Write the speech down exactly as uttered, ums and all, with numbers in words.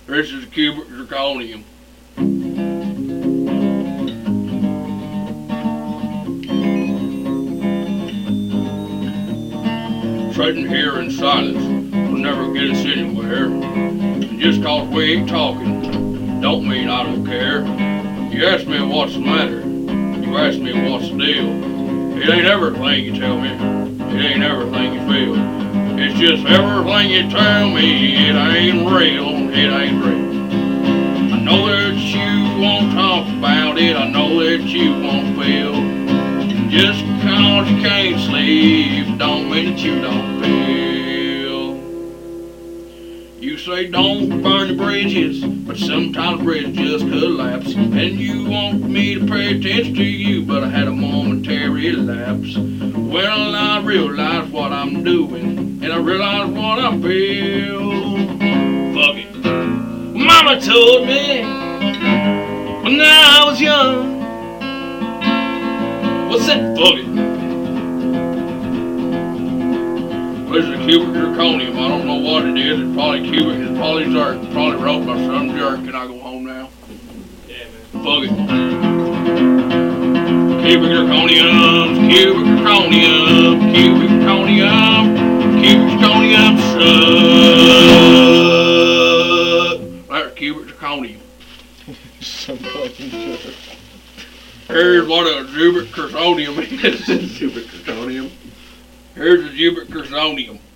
This is cubic zirconium. Sitting here in silence will never get us anywhere. And just cause we ain't talking don't mean I don't care. You ask me what's the matter, you ask me what's the deal. It ain't everything you tell me, it ain't everything you feel. It's just everything you tell me, it ain't real, it ain't real. I know that you won't talk about it, I know that you won't feel. Just cause you can't sleep don't mean that you don't feel. You say don't burn the bridges, but sometimes bridges just collapse. And you want me to pay attention to you, but I had a momentary lapse. Well, I realize what I'm doing, and I realize what I feel. Fuck it. Mama told me when I was young. What's that? Fuck it. This is a cubic zirconium. I don't know what it is. It's probably cubic. It's probably zirc. Probably wrote by some jerk. Can I go home now? Yeah, man. Fuck it. Cubic zirconium. Cubic zirconium. Cubic zirconium. Cubic zirconium. Suck. That's cubic zirconium. Some fucking jerk. Here's what a cubic zirconium is. Cubic zirconium. Here's a cubic zirconium.